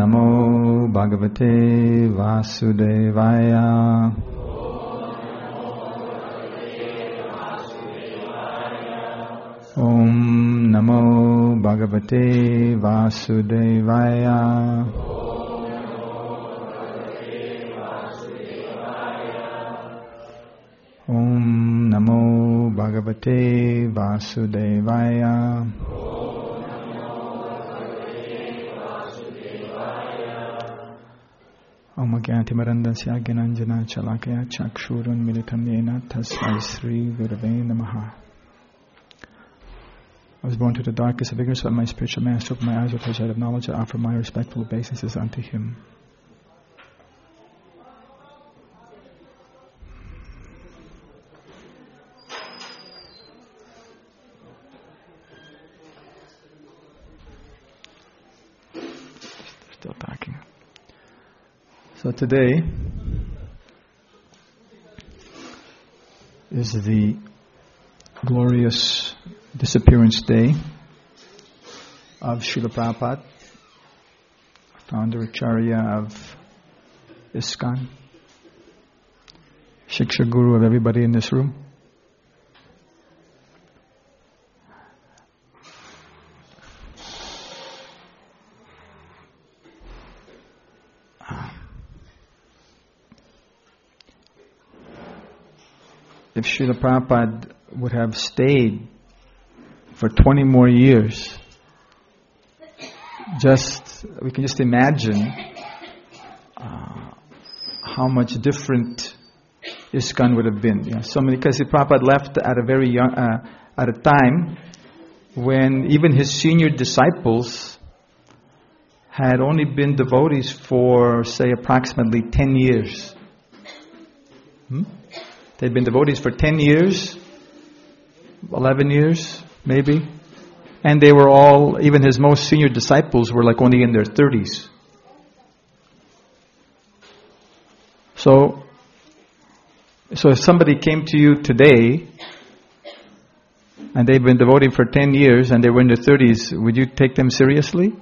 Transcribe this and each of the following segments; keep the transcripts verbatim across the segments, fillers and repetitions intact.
Namo Bhagavate Vasudevaya. Om Namo Bhagavate Vasudevaya. Om Namo Bhagavate Vasudevaya. Om Agyantimarandasya Gyananjana Chalakaya Chakshurun Militam Yena Tasmai Sri Gurave Namaha. I was born to the darkest of ignorance, but my spiritual master opened my eyes with his light of knowledge. I offer my respectful obeisances unto him. Still talking. So today is the glorious disappearance day of Srila Prabhupada, founder Acharya of ISKCON, Shiksha Guru of everybody in this room. If Srila Prabhupada would have stayed for twenty more years, just we can just imagine uh, how much different ISKCON would have been. You know, so many, because Prabhupada left at a very young, uh, at a time when even his senior disciples had only been devotees for, say, approximately ten years. Hmm? They'd been devotees for ten years, eleven years, maybe. And they were all, even his most senior disciples were like only in their thirties. So, so if somebody came to you today and they've been devoting for ten years and they were in their thirties, would you take them seriously?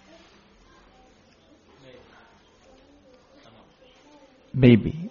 Maybe.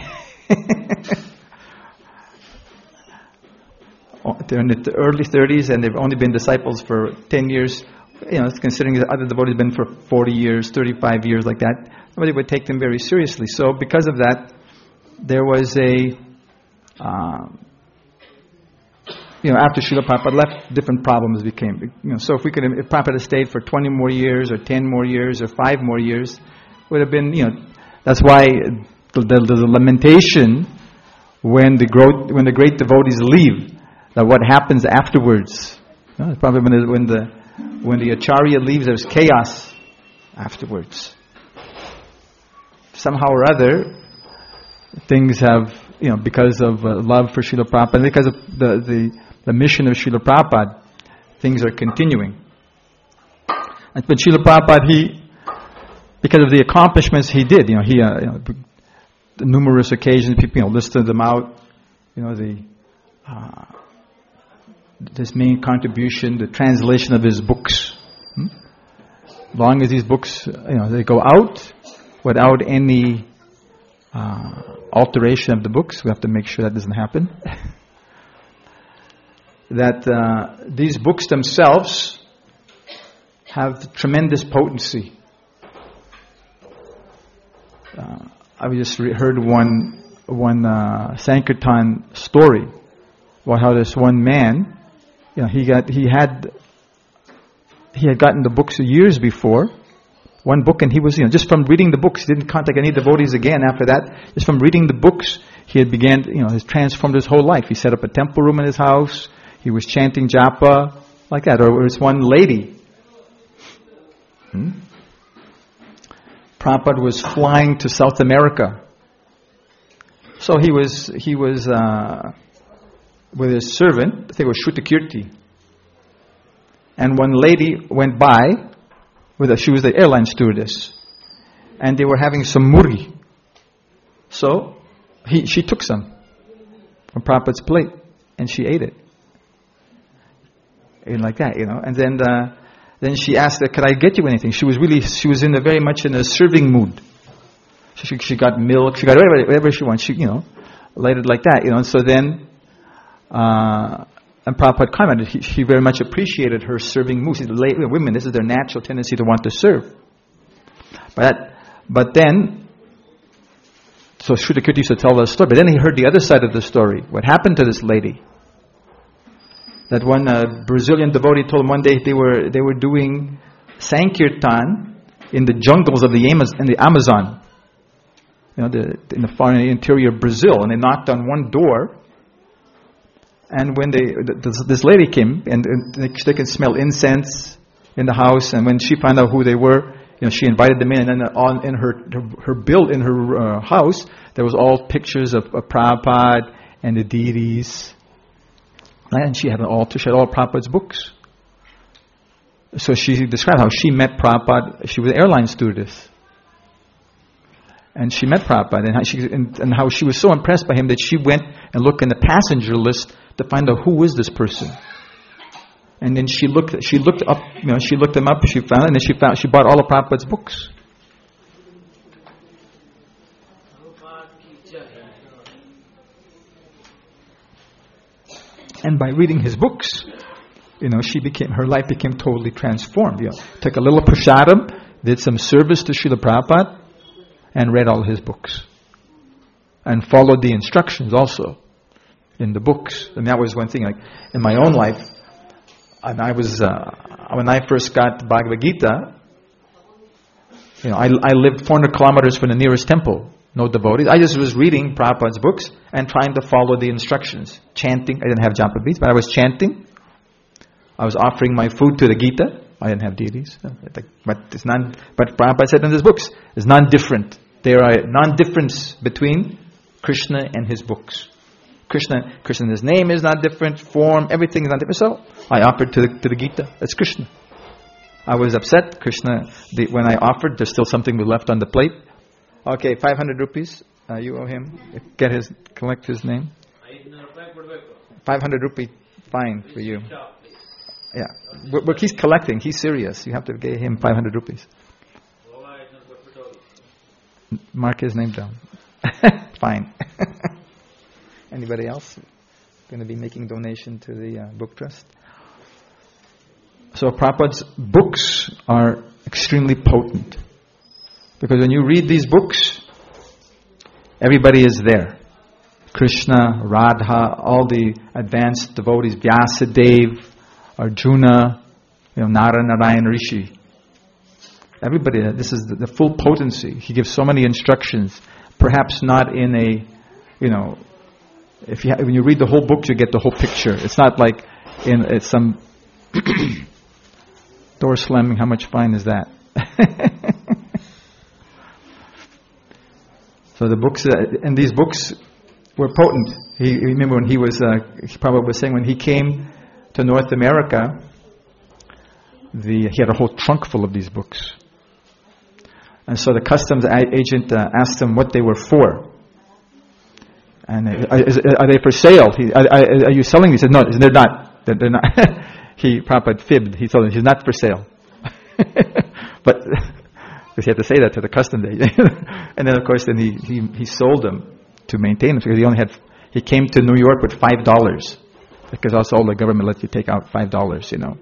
They're in the early thirties and they've only been disciples for ten years. You know, considering that other devotees have been for forty years, thirty-five years, like that, nobody would take them very seriously. So because of that, there was a, uh, you know, after Srila Prabhupada left, different problems became. You know, so if we could, if Prabhupada had stayed for twenty more years, or ten more years, or five more years, would have been, you know, that's why the, the, the lamentation when the growth, when the great devotees leave. That what happens afterwards. You know, probably when the, when the when the Acharya leaves, there's chaos afterwards. Somehow or other, things have, you know, because of uh, love for Srila Prabhupada, because of the, the, the mission of Srila Prabhupada, things are continuing. And, but Srila Prabhupada, he, because of the accomplishments he did, you know, he, uh, you know, the numerous occasions, people, you know, listed them out, you know, the, uh, his main contribution, the translation of his books. Hmm? Long as these books, you know, they go out without any uh, alteration of the books, we have to make sure that doesn't happen. that uh, these books themselves have tremendous potency. Uh, I just re- heard one one uh, Sankirtan story about how this one man, you know, he got he had he had gotten the books years before, one book, and he was, you know, just from reading the books, he didn't contact any devotees again after that. Just from reading the books, he had began, you know, has transformed his whole life. He set up a temple room in his house. He was chanting japa like that. Or there was one lady. Hmm? Prabhupada was flying to South America, so he was he was. Uh, with his servant, I think it was Shrutakirti. And one lady went by, with a, she was the airline stewardess, and they were having some murgi. So, he, she took some from Prabhupada's plate, and she ate it. And like that, you know. And then, uh, then she asked, could I get you anything? She was really, she was in a very much in a serving mood. She, she got milk, she got whatever, whatever she wants, she, you know, lighted like that, you know. And so then, uh, and Prabhupada commented, he, he very much appreciated her serving mood. He said, women, this is their natural tendency to want to serve. But, but then, so Srila Kirti used to tell the story, but then he heard the other side of the story. What happened to this lady? That one uh, Brazilian devotee told him one day they were they were doing Sankirtan in the jungles of the Amaz- in the Amazon, you know, the, in the far interior of Brazil, and they knocked on one door. And when they this, this lady came, and, and they, they could smell incense in the house, and when she found out who they were, you know, she invited them in, and then on in her her, her build in her uh, house there was all pictures of, of Prabhupada and the deities. And she had an altar, she had all Prabhupada's books. So she described how she met Prabhupada. She was an airline stewardess. And she met Prabhupada, and how, she, and, and how she was so impressed by him that she went and looked in the passenger list to find out who was this person. And then she looked she looked up, you know, she looked him up, she found, and then she found, she bought all of Prabhupada's books. And by reading his books, you know, she became, her life became totally transformed. You know, took a little prasadam, did some service to Srila Prabhupada, and read all his books. And followed the instructions also in the books. And that was one thing, like, in my own life, and I was, uh, when I first got Bhagavad Gita, you know, I, I lived four hundred kilometers from the nearest temple. No devotees. I just was reading Prabhupada's books and trying to follow the instructions. Chanting. I didn't have japa beads, but I was chanting. I was offering my food to the Gita. I didn't have deities. But it's non, but Prabhupada said in his books, there's non-different. There are non-difference between Krishna and his books. Krishna, Krishna, his name is not different, form, everything is not different. So I offered to the, to the Gita. That's Krishna. I was upset. Krishna, the, when I offered, there's still something left on the plate. Okay, five hundred rupees. Uh, you owe him. Get his, collect his name. five hundred rupee fine for you. Yeah. But, but he's collecting. He's serious. You have to give him five hundred rupees. Mark his name down. Fine. Anybody else going to be making donation to the uh, book trust? So Prabhupada's books are extremely potent. Because when you read these books, everybody is there. Krishna, Radha, all the advanced devotees, Vyasadeva, Arjuna, you know, Nara, Narayan, Rishi. Everybody, this is the, the full potency. He gives so many instructions. Perhaps not in a, you know, if you ha- when you read the whole book, you get the whole picture. It's not like in it's some door slamming. How much fine is that? So the books, uh, and these books were potent. He, remember when he was, uh, he probably was saying when he came to North America, the he had a whole trunk full of these books. And so the customs agent uh, asked him what they were for. And uh, is, are they for sale? He, are, are you selling these? He said, no, they're not. They're, they're not. He Prabhupada fibbed. He told him he's not for sale. But because he had to say that to the custom agent. And then of course then he, he, he sold them to maintain them because he only had, he came to New York with five dollars. Because also the government lets you take out five dollars, you know.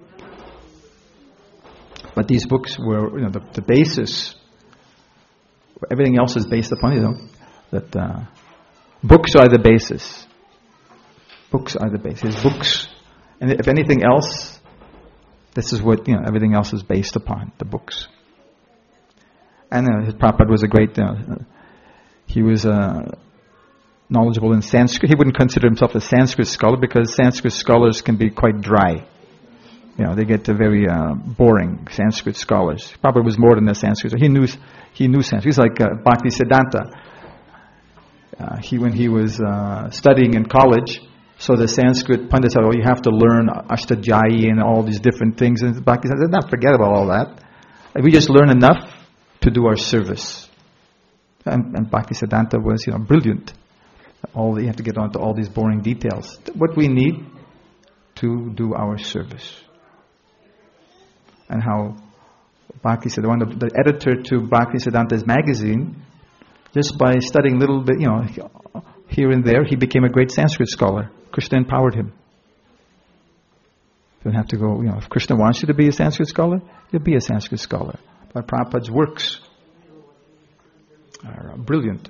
But these books were, you know, the, the basis. Everything else is based upon, you know, that uh, books are the basis. Books are the basis. Books, and if anything else, this is what, you know, everything else is based upon, the books. And uh, his Prabhupada was a great, uh, he was uh, knowledgeable in Sanskrit. He wouldn't consider himself a Sanskrit scholar because Sanskrit scholars can be quite dry. You know, they get to very uh, boring Sanskrit scholars. Prabhupada was more than a Sanskrit. He knew he knew Sanskrit. He's like uh, Bhakti Siddhanta. Uh, he when he was uh, studying in college, so the Sanskrit pundits said, "Oh, you have to learn Ashtadhyayi and all these different things." And Bhakti said, "Not forget about all that. We just learn enough to do our service." And, and Bhakti Siddhanta was, you know, brilliant. All you have to get onto all these boring details. What we need to do our service. and how Bhakti Siddhanta, the editor to Bhakti Siddhanta's magazine, just by studying a little bit, you know, here and there, he became a great Sanskrit scholar. Krishna empowered him. You don't have to go, you know, if Krishna wants you to be a Sanskrit scholar, you'll be a Sanskrit scholar. But Prabhupada's works are brilliant.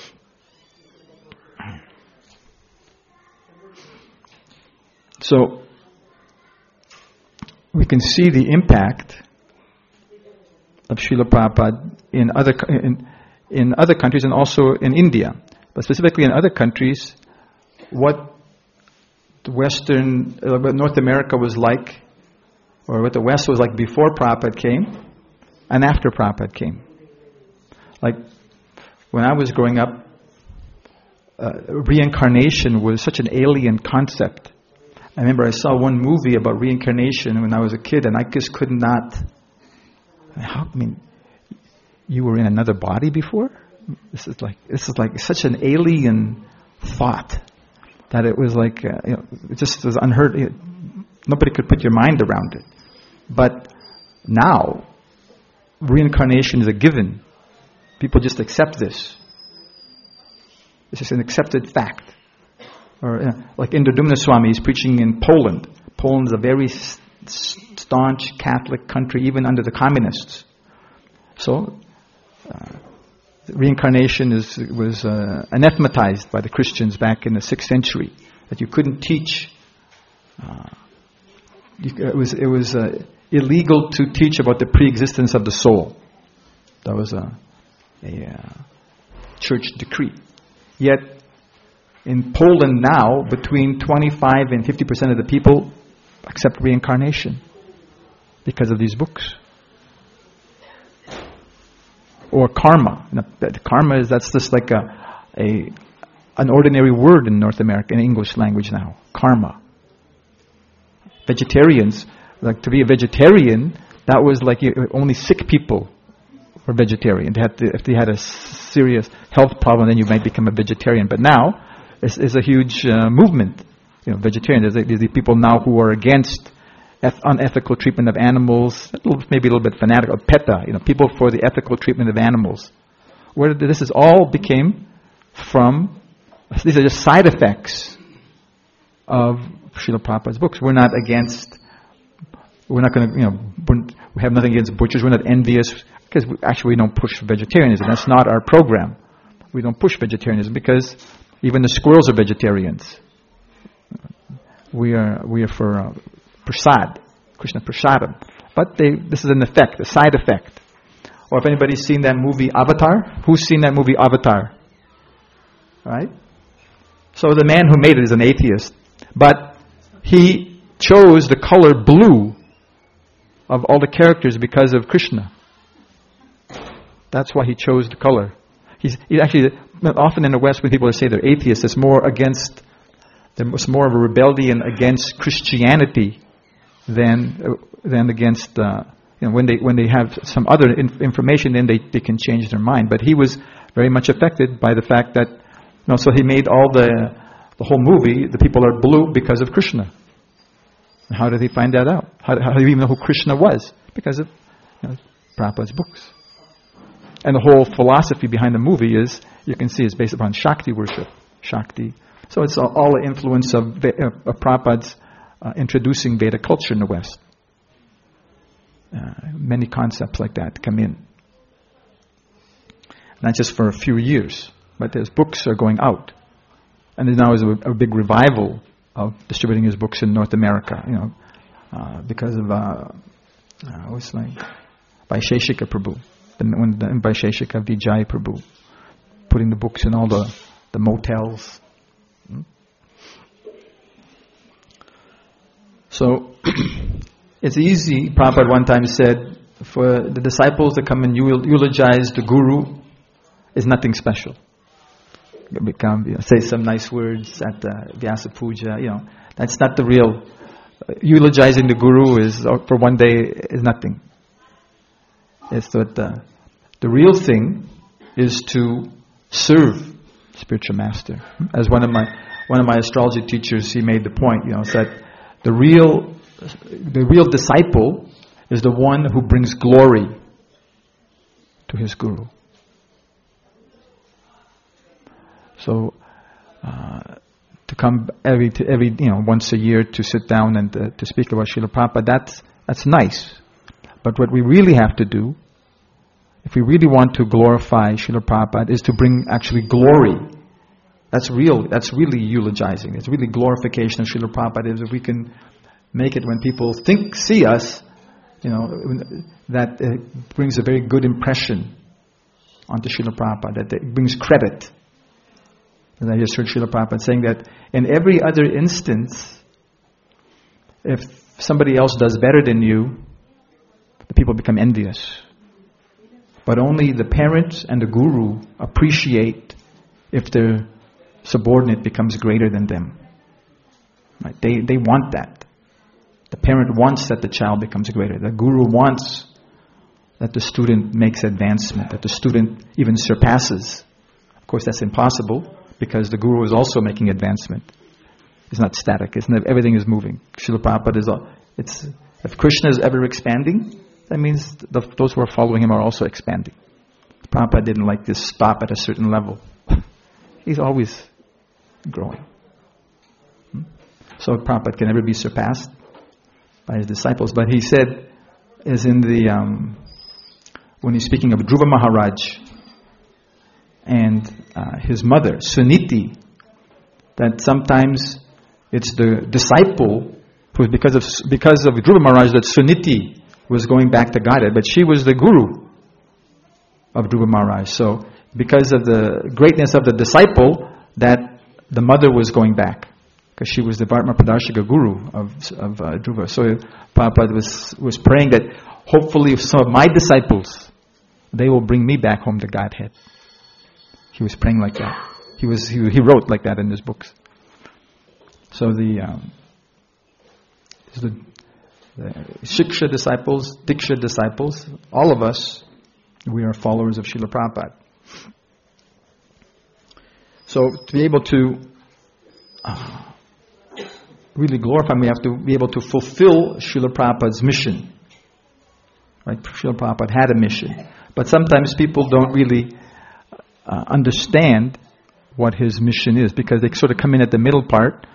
So, we can see the impact of Srila Prabhupada in other in, in other countries and also in India. But specifically in other countries, what the Western, uh, what North America was like, or what the West was like before Prabhupada came, and after Prabhupada came. Like, when I was growing up, uh, reincarnation was such an alien concept. I remember I saw one movie about reincarnation when I was a kid, and I just could not. How, I mean, you were in another body before? This is like this is like such an alien thought that it was like uh, you know, it just was unheard. You know, nobody could put your mind around it. But now, reincarnation is a given. People just accept this. It's just an accepted fact. Or uh, like Indradumna Swami is preaching in Poland. Poland is a very st- staunch Catholic country, even under the communists. So, uh, reincarnation is was uh, anathematized by the Christians back in the sixth century. That you couldn't teach. Uh, you, it was it was uh, illegal to teach about the pre-existence of the soul. That was a, a uh, church decree. Yet, in Poland now, between twenty-five and fifty percent of the people accept reincarnation because of these books. Or karma. Karma is that's just like a, a an ordinary word in North America, in English language now. Karma. Vegetarians, like to be a vegetarian, that was like only sick people were vegetarian. They had to, if they had a serious health problem, then you might become a vegetarian. But now, it's, it's a huge uh, movement. You know, vegetarian. There's, there's the people now who are against eth- unethical treatment of animals. A little, maybe a little bit fanatical. PETA. You know, people for the ethical treatment of animals. Where this is all became from. These are just side effects of Srila Prabhupada's books. We're not against. We're not going to. You know, we have nothing against butchers. We're not envious because we, actually we don't push vegetarianism. That's not our program. We don't push vegetarianism because even the squirrels are vegetarians. We are we are for uh, prasad, Krishna prasadam. But they, this is an effect, a side effect. Or if anybody's seen that movie Avatar, who's seen that movie Avatar? Right? So the man who made it is an atheist, but he chose the color blue of all the characters because of Krishna. That's why he chose the color. He's, he actually, often in the West when people say they're atheists, it's more against, it's more of a rebellion against Christianity than than against, uh, you know, when they when they have some other in, information, then they, they can change their mind. But he was very much affected by the fact that, you know, so he made all the the whole movie, the people are blue because of Krishna. And how did he find that out? How, how do you even know who Krishna was? Because of, you know, Prabhupada's books. And the whole philosophy behind the movie is, you can see, is based upon Shakti worship. Shakti. So it's all, all the influence of, uh, of Prabhupada's uh, introducing Veda culture in the West. Uh, many concepts like that come in. Not just for a few years, but his books are going out. And there now is a, a big revival of distributing his books in North America, you know, uh, because of, uh, uh, what's like, Vaisheshika Prabhu. When the Vaisheshika Vijay Prabhu, putting the books in all the, the motels. Hmm? So, it's easy, Prabhupada one time said, for the disciples to come and eulogize the Guru is nothing special. Become, you know, say some nice words at the Vyasa Puja, you know, that's not the real, uh, eulogizing the Guru is, uh, for one day, is nothing. It's that uh, the real thing is to serve spiritual master. As one of my one of my astrology teachers, he made the point, you know, that the real the real disciple is the one who brings glory to his guru. So, uh, to come every, to every, you know, once a year to sit down and uh, to speak about Srila Prabhupada, that's, that's nice. But what we really have to do, if we really want to glorify Srila Prabhupada, is to bring actually glory. That's real, that's really eulogizing. It's really glorification of Srila Prabhupada. If we can make it when people think, see us, you know, that uh, brings a very good impression onto Srila Prabhupada, that it brings credit. And I just heard Srila Prabhupada saying that in every other instance, if somebody else does better than you, the people become envious. But only the parents and the guru appreciate if their subordinate becomes greater than them. Right? They they want that. The parent wants that the child becomes greater. The guru wants that the student makes advancement, that the student even surpasses. Of course, that's impossible because the guru is also making advancement. It's not static. It's not, everything is moving. Srila Prabhupada is all, it's, if Krishna is ever expanding, that means the, those who are following him are also expanding. Prabhupada didn't like to stop at a certain level. He's always growing. So Prabhupada can never be surpassed by his disciples. But he said, as in the, um, when he's speaking of Dhruva Maharaj and uh, his mother, Suniti, that sometimes it's the disciple who, because of because of Dhruva Maharaj, that Suniti was going back to Godhead, but she was the guru of Dhruva Maharaj. So because of the greatness of the disciple, that the mother was going back, because she was the Vartma Pradarshika guru of, of uh, Dhruva. So Prabhupada was, was praying that hopefully some of my disciples, they will bring me back home to Godhead. He was praying like that. He was he, he wrote like that in his books. So the, um, the, the Shiksha disciples, Diksha disciples, all of us, we are followers of Srila Prabhupada. So to be able to uh, really glorify him, we have to be able to fulfill Srila Prabhupada's mission. Right? Srila Prabhupada had a mission. But sometimes people don't really uh, understand what his mission is, because they sort of come in at the middle part.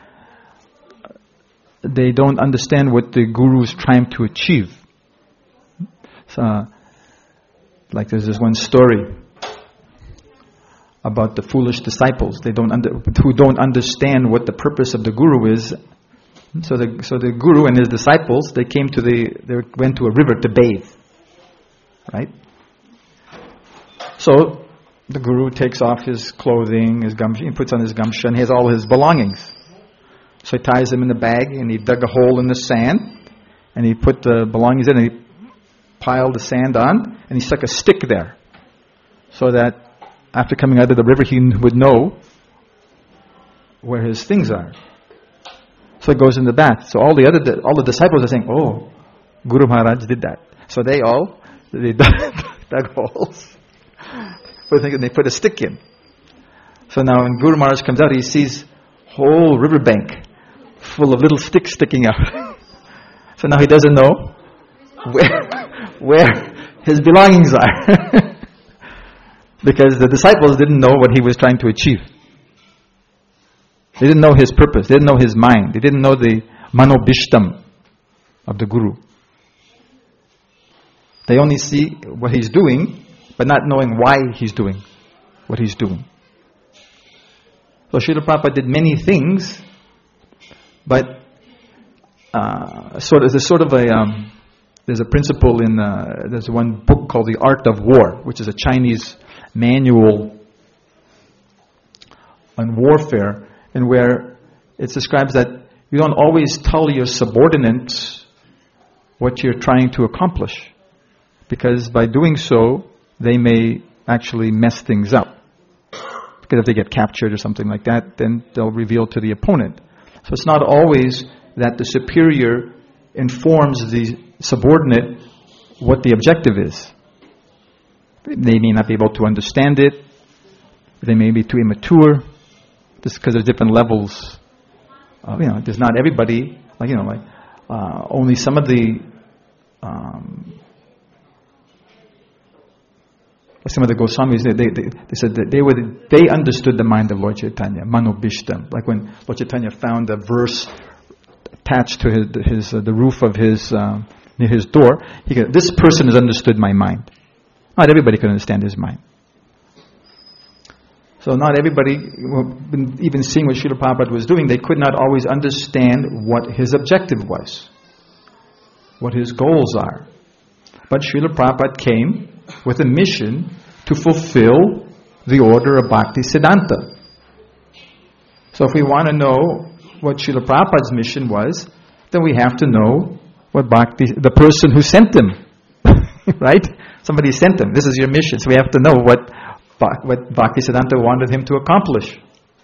They don't understand what the guru is trying to achieve. So, uh, like there's this one story about the foolish disciples. They don't under, who don't understand what the purpose of the guru is. So the so the guru and his disciples, they came to the they went to a river to bathe. Right? So the guru takes off his clothing, his gamsha, he puts on his gamsha, and he has all his belongings. So he ties them in the bag, and he dug a hole in the sand, and he put the belongings in, and he piled the sand on, and he stuck a stick there, so that after coming out of the river, he would know where his things are. So he goes in the bath. So all the other all the disciples are saying, "Oh, Guru Maharaj did that." So they all they dug, dug holes. And they put a stick in. So now when Guru Maharaj comes out, he sees whole riverbank full of little sticks sticking out. So now he doesn't know where where his belongings are. Because the disciples didn't know what he was trying to achieve. They didn't know his purpose. They didn't know his mind. They didn't know the manobishtam of the guru. They only see what he's doing, but not knowing why he's doing what he's doing. So Srila Prabhupada did many things, but uh, sort of, there's sort of a um, there's a principle in uh, there's one book called The Art of War, which is a Chinese manual on warfare, and where it describes that you don't always tell your subordinates what you're trying to accomplish, because by doing so they may actually mess things up. Because if they get captured or something like that, then they'll reveal to the opponent. So it's not always that the superior informs the subordinate what the objective is. They may not be able to understand it. They may be too immature. Just because there's different levels. Uh, you know, there's not everybody, like, you know, like, uh, only some of the um, some of the Goswamis, they, they, they, they said that they were the, they understood the mind of Lord Chaitanya, Manobishtam. Like when Lord Chaitanya found a verse attached to his, his uh, the roof of his uh, near his door, he could, this person has understood my mind. Not everybody could understand his mind. So not everybody, even seeing what Srila Prabhupada was doing, they could not always understand what his objective was, what his goals are. But Srila Prabhupada came with a mission to fulfill the order of Bhakti Siddhanta. So if we want to know what Srila Prabhupada's mission was, then we have to know what Bhakti, the person who sent him, right? Somebody sent him. This is your mission. So we have to know what what Bhakti Siddhanta wanted him to accomplish.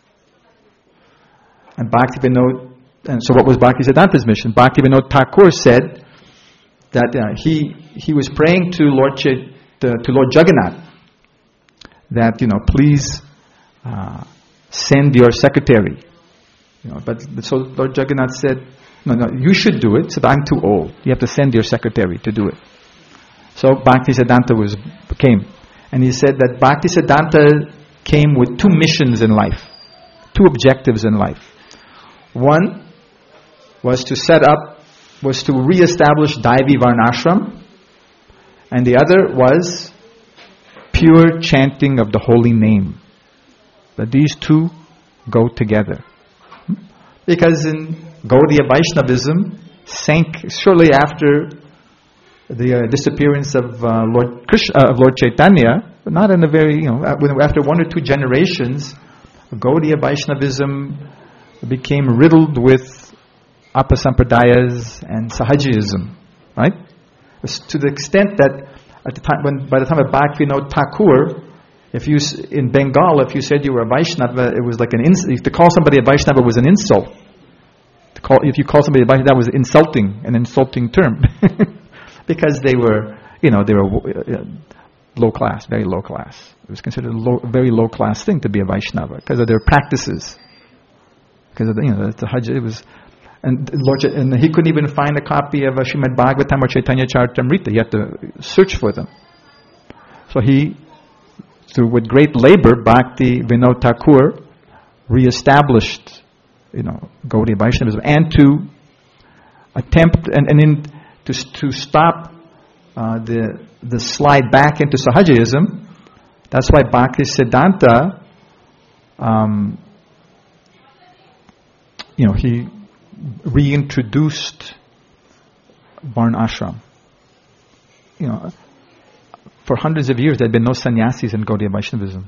And Bhakti Vinod, and so what was Bhakti Siddhanta's mission? Bhakti Vinod Thakur said that uh, he he was praying to Lord Ch- to, to Lord Jagannath that, you know, please uh, send your secretary. You know, but so Lord Jagannath said, no, no, you should do it. He said, I'm too old. You have to send your secretary to do it. So Bhakti Siddhanta was came. And he said that Bhakti Siddhanta came with two missions in life, two objectives in life. One was to set up, was to re-establish Daivi Varnashram, and the other was pure chanting of the holy name. But these two go together. Because in Gaudiya Vaishnavism sank shortly after the uh, disappearance of uh, Lord Krishna, uh, of Lord Chaitanya, but not in a very, you know, after one or two generations, Gaudiya Vaishnavism became riddled with Apasampradayas and Sahajism, right? To the extent that at the time, when by the time of Bhaktivinoda Thakur, if you in Bengal, if you said you were a Vaishnava, it was like an ins- to call somebody a Vaishnava was an insult. To call, if you call somebody a Vaishnava, that was insulting, an insulting term. Because they were, you know, they were uh, low class, very low class. It was considered a low, very low class thing to be a Vaishnava because of their practices. Because of the, you know, the Hajj, it was, and Lord, and he couldn't even find a copy of a Srimad Bhagavatam or Chaitanya Charitamrita. He had to search for them. So he, through with great labor, Bhakti Vinod Thakur reestablished, you know, Gaudiya Vaishnavism, and to attempt and, and in to to stop uh, the the slide back into Sahajism. That's why Bhakti Siddhanta, um, you know, he reintroduced Varna Ashram. You know, for hundreds of years there had been no sannyasis in Gaudiya Vaishnavism.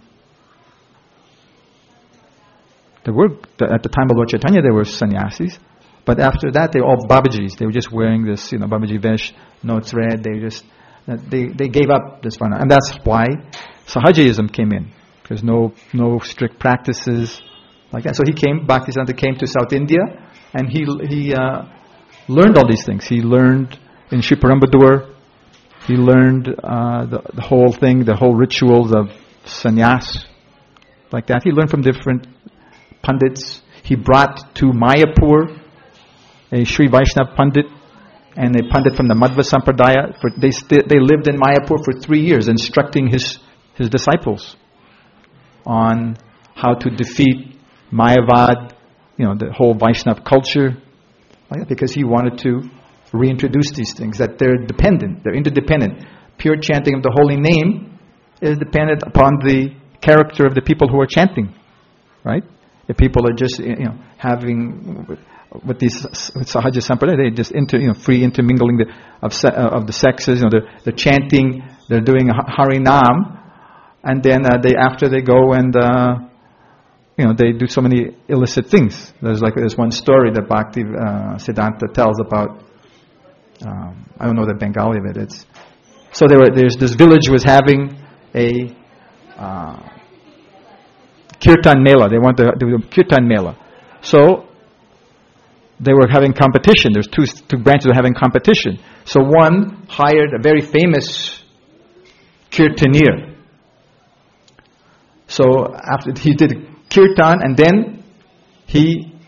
There were, at the time of Lord Chaitanya, there were sannyasis. But after that, they were all Babajis. They were just wearing this, you know, Babaji Vesh, no thread. They just, they they gave up this Varna. And that's why Sahajism came in. There's no no strict practices like that. So he came, Bhaktisiddhanta came to South India, and he he uh, learned all these things. He learned in Sri Perumbudur, he learned uh, the, the whole thing, the whole rituals of sannyas, like that. He learned from different Pandits. He brought to Mayapur a Sri Vaishnava Pandit and a Pandit from the Madhva Sampradaya. For, they st- they lived in Mayapur for three years instructing his, his disciples on how to defeat Mayavad, you know, the whole Vaishnava culture, like that, because he wanted to reintroduce these things, that they're dependent, they're interdependent. Pure chanting of the holy name is dependent upon the character of the people who are chanting, right? If people are just, you know, having with these with Sahaja Sampradaya, they just inter, you know, free intermingling the, of se, uh, of the sexes. You know, they're, they're chanting, they're doing Harinam, and then uh, they after they go and uh, you know, they do so many illicit things. There's like there's one story that Bhakti uh, Siddhanta tells about. Um, I don't know the Bengali of it. It's so there were there's this village was having a uh, kirtan mela. They want to do a kirtan mela. So they were having competition. There's two two branches of having competition. So one hired a very famous kirtanier. So after he did kirtan, and then he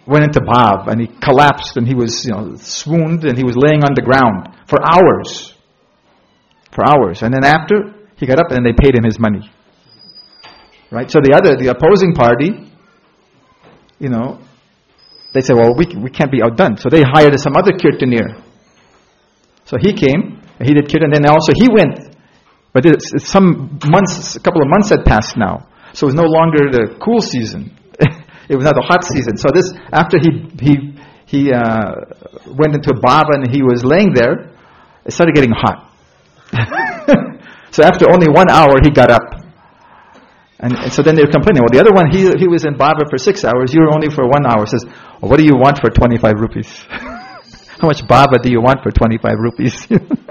went into bhav, and he collapsed, and he was, you know, swooned, and he was laying on the ground for hours. For hours. And then after, he got up and they paid him his money. Right? So the other, the opposing party, you know, they said, well, we we can't be outdone. So they hired some other kirtanir. So he came, he did kirtan, and then also he went. But it's, it's some months, a couple of months had passed now. So it was no longer the cool season. It was now the hot season. So this, after he he he uh, went into bhava and he was laying there, it started getting hot. So after only one hour, he got up. And, and so then they were complaining. Well, the other one, he he was in bhava for six hours. You were only for one hour. Says, well, what do you want for twenty-five rupees? How much bhava do you want for twenty-five rupees?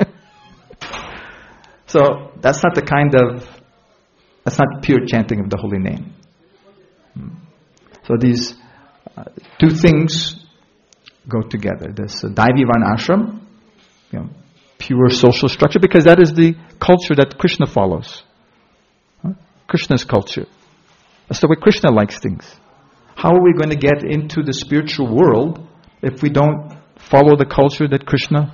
So that's not the kind of, that's not pure chanting of the holy name. So these uh, two things go together. This uh, Daivi Varnashram, you know, pure social structure, because that is the culture that Krishna follows. Huh? Krishna's culture. That's the way Krishna likes things. How are we going to get into the spiritual world if we don't follow the culture that Krishna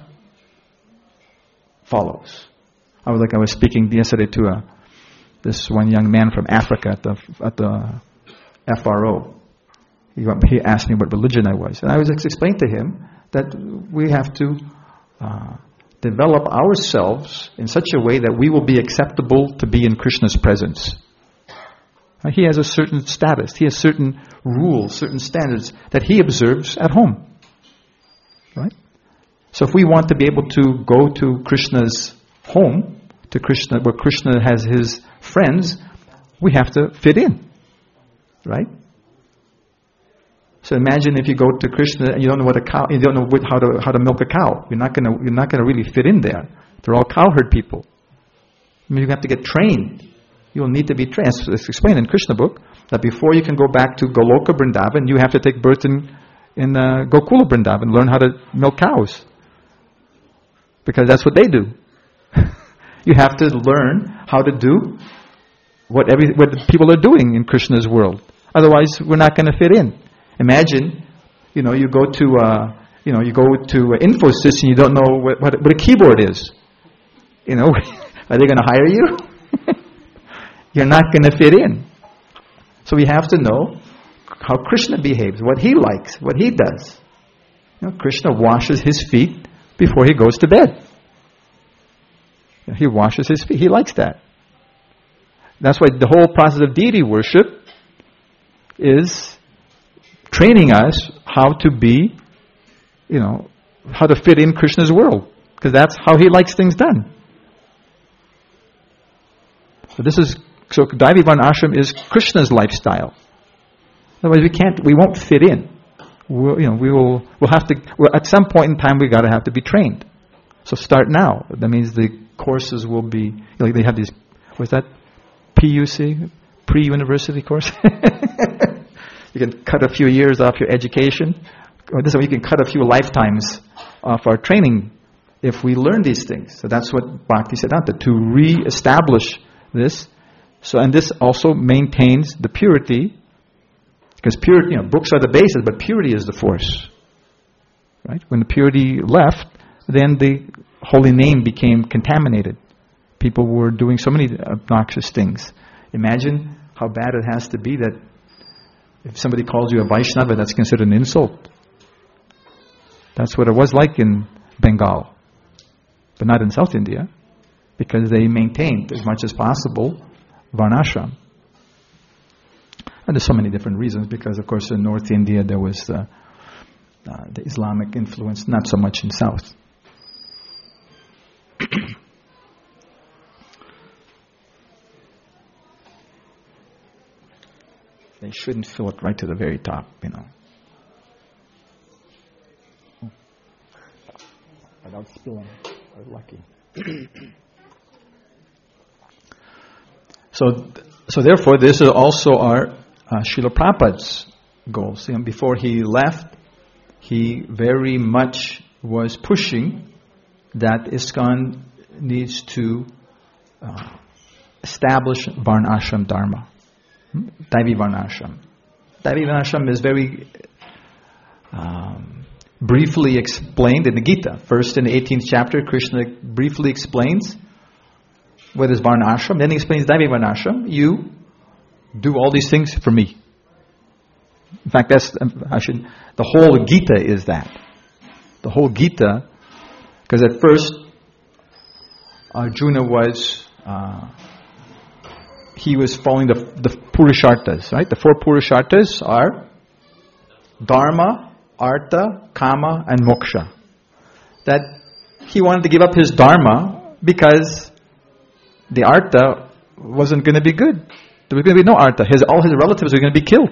follows? I was like I was speaking yesterday to a, this one young man from Africa at the at the F R O. He, he asked me what religion I was, and I was explaining to him that we have to uh, develop ourselves in such a way that we will be acceptable to be in Krishna's presence. Uh, he has a certain status, he has certain rules, certain standards that he observes at home. Right? So if we want to be able to go to Krishna's home, to Krishna, where Krishna has his friends, we have to fit in. Right? So imagine if you go to Krishna and you don't know what a cow, you don't know what, how to how to milk a cow. You're not gonna you're not gonna really fit in there. They're all cowherd people. I mean, you have to get trained. You'll need to be trained. It's explained in Krishna book that before you can go back to Goloka Vrindavan, you have to take birth in in uh, Gokula Vrindavan, learn how to milk cows, because that's what they do. You have to learn how to do what every what the people are doing in Krishna's world. Otherwise, we're not going to fit in. Imagine, you know, you go to, uh, you know, you go to Infosys and you don't know what, what, what a keyboard is. You know, are they going to hire you? You're not going to fit in. So we have to know how Krishna behaves, what he likes, what he does. You know, Krishna washes his feet before he goes to bed. You know, he washes his feet. He likes that. That's why the whole process of deity worship is training us how to be, you know, how to fit in Krishna's world. Because that's how he likes things done. So this is, so Daivi Varnashram is Krishna's lifestyle. Otherwise we can't, we won't fit in. We'll, you know, we will, we'll have to, well, at some point in time we got to have to be trained. So start now. That means the courses will be, you know, they have these, what's that? P U C? Pre-university course? You can cut a few years off your education. Or this way you can cut a few lifetimes off our training if we learn these things. So that's what Bhaktisiddhanta, to re-establish this. So, and this also maintains the purity, because purity, you know, books are the basis, but purity is the force. Right? When the purity left, then the holy name became contaminated. People were doing so many obnoxious things. Imagine how bad it has to be that if somebody calls you a Vaishnava, that's considered an insult. That's what it was like in Bengal, but not in South India, because they maintained as much as possible Varnashram. And there's so many different reasons, because of course in North India there was the, uh, the Islamic influence, not so much in South. They shouldn't fill it right to the very top, you know. Without spilling. We're lucky. so, so therefore, this is also our uh, Srila Prabhupada's goals. You know, before he left, he very much was pushing that ISKCON needs to uh, establish Varnashram Dharma. Daivi Varnashram. Daivi Varnashram is very um, briefly explained in the Gita. First, in the eighteenth chapter, Krishna briefly explains what is Varnashram. Then he explains Daivi Varnashram. You do all these things for me. In fact, that's I should. The whole Gita is that. The whole Gita, because at first Arjuna was uh, he was following the the Purusharthas, right? The four Purusharthas are Dharma, Artha, Kama, and Moksha. That he wanted to give up his Dharma because the Artha wasn't going to be good. There was going to be no Artha. His all his relatives were going to be killed.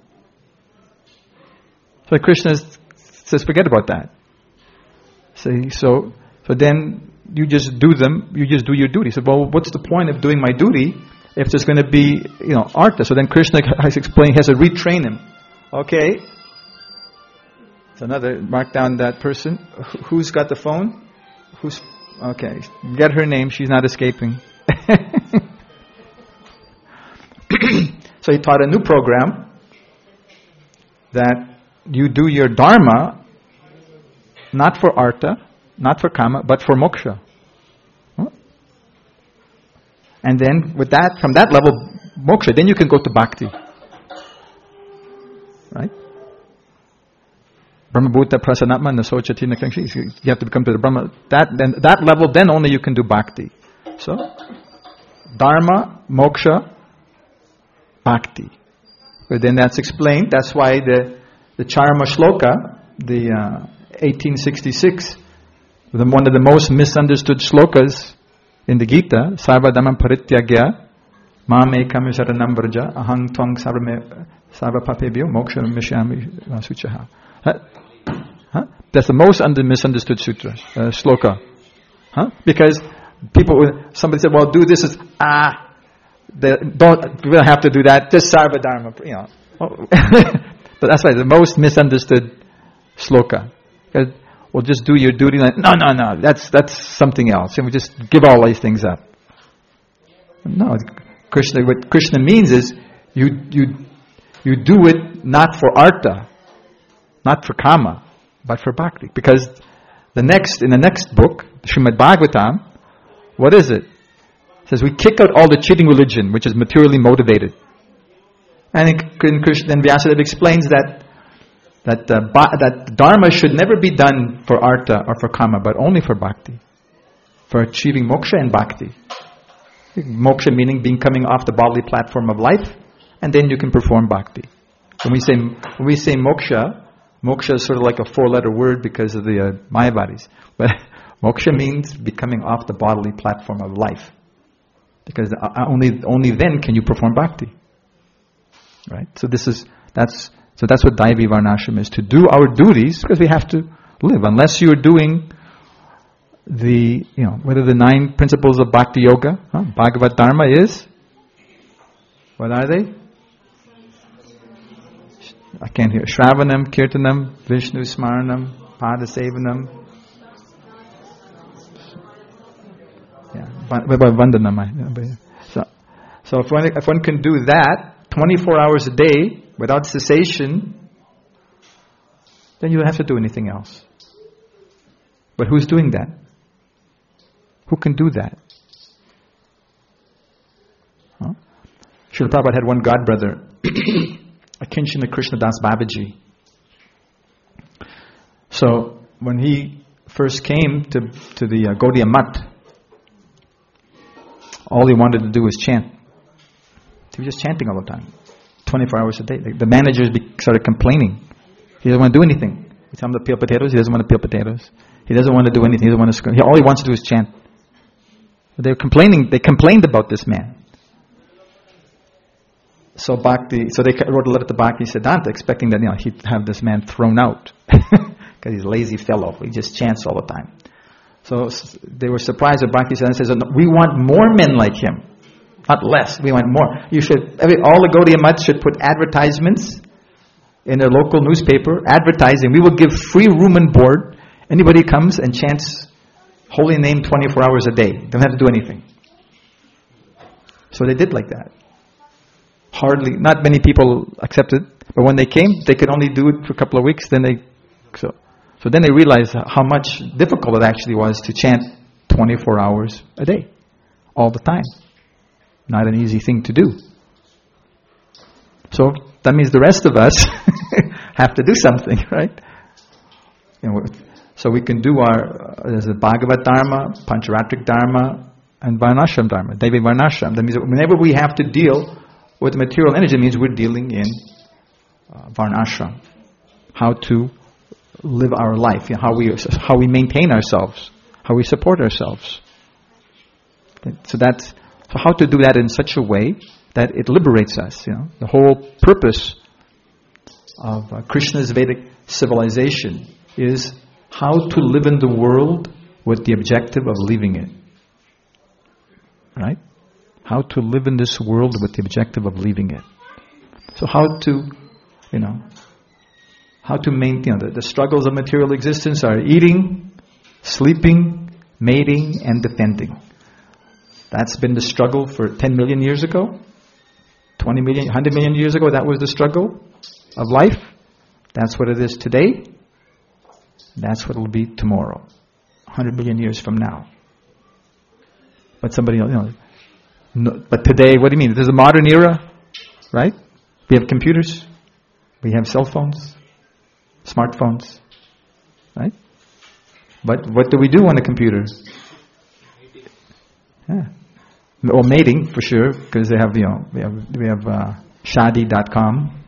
So Krishna says, forget about that. See, so so then you just do them. You just do your duty. So, well, what's the point of doing my duty if there's going to be, you know, Artha? So then Krishna has explained, he has to retrain him. Okay. So another, mark down that person. Who's got the phone? Who's, okay. Get her name. She's not escaping. So he taught a new program that you do your Dharma not for Artha, not for Kama, but for Moksha. Huh? And then with that, from that level, Moksha, then you can go to Bhakti. Right? Brahma Bhuta Prasanatma Nasochati Nakangshi. You have to become to the Brahma. That, then, that level, then only you can do Bhakti. So, Dharma, Moksha, Bhakti. But then that's explained. That's why the the Charma Shloka, the uh, eighteen sixty-six, the, one of the most misunderstood shlokas in the Gita, Sarva Dhammam Parityagya, Mam Ekam Sharanam Vraja, Aham Tvang Sarva Papebhyo, Moksha Mishyami Suchaha. Huh? That's the most under, misunderstood sutra, uh, shloka. Huh? Because people, somebody said, well, do this is, ah, the, don't, we don't have to do that, just Sarva Dharma, you know. But that's why the most misunderstood shloka. Well, just do your duty. Like, no, no, no. That's that's something else. And we just give all these things up. No, Krishna. What Krishna means is you you you do it not for Artha, not for Kama, but for Bhakti. Because the next in the next book, Srimad Bhagavatam, what is it? It says we kick out all the cheating religion, which is materially motivated. And in Krishna, then Vyasadeva explains that that uh, ba- that Dharma should never be done for Artha or for Kama, but only for Bhakti, for achieving Moksha and Bhakti. Moksha meaning being coming off the bodily platform of life, and then you can perform Bhakti. When we say when we say Moksha, Moksha is sort of like a four-letter word because of the uh, Mayavadis, but Moksha means becoming off the bodily platform of life, because uh, only only then can you perform Bhakti. Right? So this is that's so that's what Daivi Varnashram is, to do our duties because we have to live. Unless you're doing the you know what are the nine principles of Bhakti Yoga? Huh? Bhagavad Dharma is what are they? I can't hear. Shravanam, Kirtanam, Vishnu Smaranam, Padasevanam. Yeah, Vandanam. So, so if one if one can do that twenty-four hours a day, without cessation, then you don't have to do anything else. But who's doing that? Who can do that? Huh? Srila Prabhupada had one godbrother, Akinchana Krishna Das Babaji. So, when he first came to, to the uh, Gaudiya Math, all he wanted to do was chant. He was just chanting all the time, twenty-four hours a day. The managers started complaining. He doesn't want to do anything. We tell him to peel potatoes. He doesn't want to peel potatoes. He doesn't want to do anything. He doesn't want to. He, all he wants to do is chant. They were complaining. They complained about this man. So Bhakti. So they wrote a letter to Bhakti Siddhanta, expecting that you know he'd have this man thrown out because he's a lazy fellow. He just chants all the time. So they were surprised that Bhakti Siddhanta says, "We want more men like him." Not less. We want more. You should. Every, all the Gaudiya Math should put advertisements in their local newspaper, advertising. We will give free room and board. Anybody comes and chants holy name twenty-four hours a day. Don't have to do anything. So they did like that. Hardly, not many people accepted. But when they came, they could only do it for a couple of weeks. Then they, so, so then they realized how much difficult it actually was to chant twenty-four hours a day, all the time. Not an easy thing to do. So that means the rest of us have to do something, right? You know, so we can do our, uh, there's a Bhagavad Dharma, Pancharatric Dharma, and Varnashram Dharma, Devi Varnashram. That means that whenever we have to deal with material energy, it means we're dealing in uh, Varnashram. How to live our life, you know, how we how we maintain ourselves, how we support ourselves. So that's so how to do that in such a way that it liberates us. You know, the whole purpose of uh, Krishna's Vedic civilization is how to live in the world with the objective of leaving it. Right? How to live in this world with the objective of leaving it. So how to, you know, how to maintain, you know, the, the struggles of material existence are eating, sleeping, mating, and defending. That's been the struggle for ten million years ago, twenty million, one hundred million years ago. That was the struggle of life. That's what it is today. That's what it will be tomorrow, one hundred million years from now. But somebody, you know, no, but today, what do you mean? There's a modern era, right? We have computers, we have cell phones, smartphones, right? But what do we do on the computer? Yeah. Well, mating for sure, because they have, you know, we have we have uh, shadi dot com,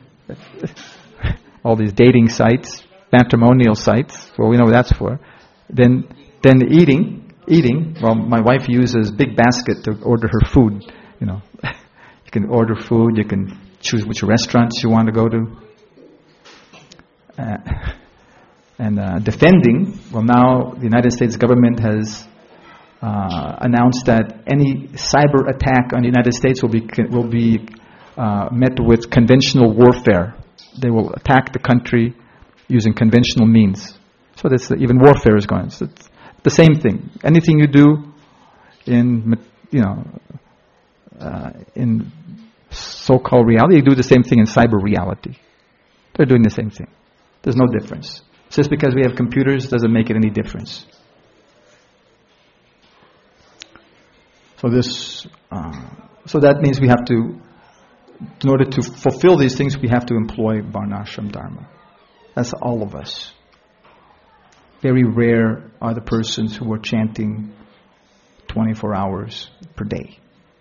all these dating sites, matrimonial sites. Well, we know what that's for. Then, then eating, eating. Well, my wife uses Big Basket to order her food. You know, you can order food. You can choose which restaurants you want to go to. Uh, and uh, defending. Well, now the United States government has uh, announced that any cyber attack on the United States will be will be uh, met with conventional warfare. They will attack the country using conventional means. So that's even warfare is going. So it's the same thing. Anything you do in, you know, uh, in so-called reality, you do the same thing in cyber reality. They're doing the same thing. There's no difference. Just because we have computers doesn't make it any difference. So this, uh, so that means we have to, in order to fulfill these things, we have to employ Varnashram Dharma. That's all of us. Very rare are the persons who are chanting twenty-four hours per day.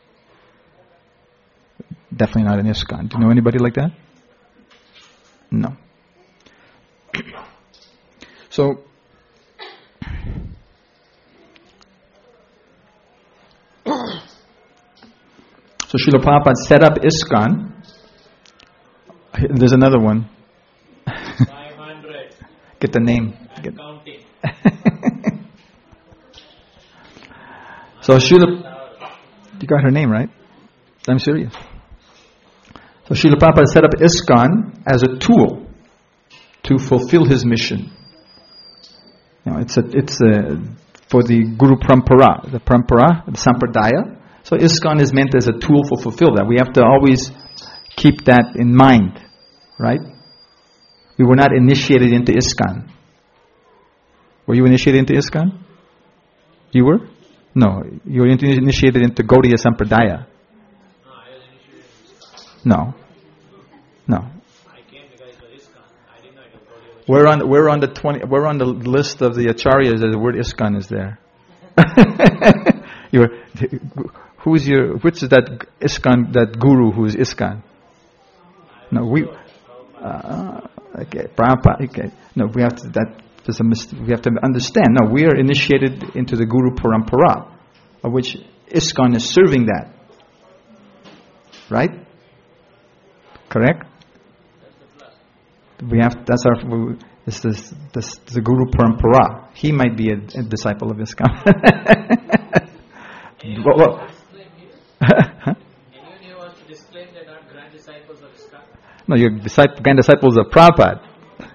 Definitely not in ISKCON. Do you know anybody like that? No. So, so Srila Prabhupada set up ISKCON. There's another one. five hundred. Get the name. Get. Counting. So Srila, you got her name right? I'm serious. So Srila Prabhupada set up ISKCON as a tool to fulfill his mission. You know, it's a, it's a, for the Guru Parampara, the Parampara, the Sampradaya. So ISKCON is meant as a tool for fulfill that. We have to always keep that in mind, right? We were not initiated into ISKCON. Were you initiated into ISKCON? You were? No, you were initiated into Gaudiya Sampradaya. No, I was initiated in ISKCON. No, no. I came because of ISKCON. I didn't know it was Gaudiya. We're on we're on the twenty we're on the list of the acharyas. The word ISKCON is there. You're, who's your which is that ISKCON, that guru who is ISKCON? No, we uh, okay, Prabhupada. Okay, no, we have to that. There's a mis- we have to understand. No, we are initiated into the Guru Parampara, of which ISKCON is serving that. Right? Correct? We have. That's our. This this this the Guru Parampara. He might be a, a disciple of ISKCON. Well, well, Anyone who wants to disclaim they're not grand disciples of ISKCON? No, you're disciple, grand disciples of Prabhupada.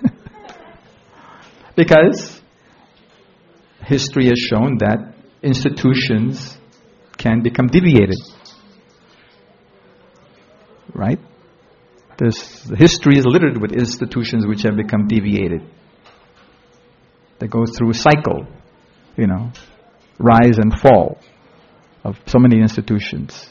Because history has shown that institutions can become deviated. Right? There's, the history is littered with institutions which have become deviated. They go through a cycle, you know, rise and fall of so many institutions.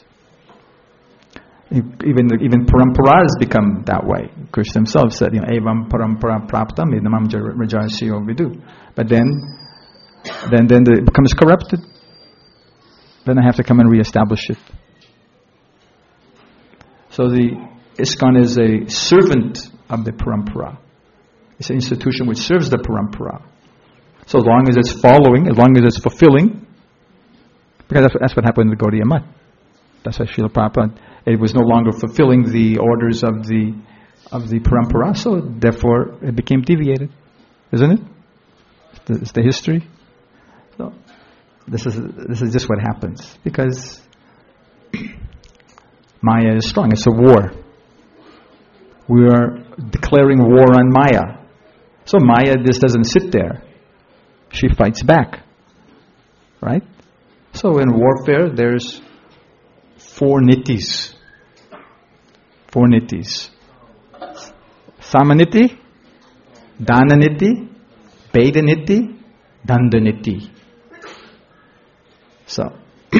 Even even parampara has become that way. Krishna himself said, you know, evam parampara praptam idamam rajasyo vidu. But then, then, then it becomes corrupted. Then I have to come and reestablish it. So the ISKCON is a servant of the parampara. It's an institution which serves the parampara. So as long as it's following, as long as it's fulfilling, because that's, that's what happened with Gaudiya Math. That's why Srila Prabhupada, it was no longer fulfilling the orders of the of the parampara, so therefore it became deviated, isn't it? It's the, it's the history. So this is this is just what happens because Maya is strong. It's a war. We are declaring war on Maya. So Maya just doesn't sit there. She fights back. Right? So in warfare there's four nittis. Four nittis. Samaniti, Dananiti, Vedaniti, Dandaniti. So,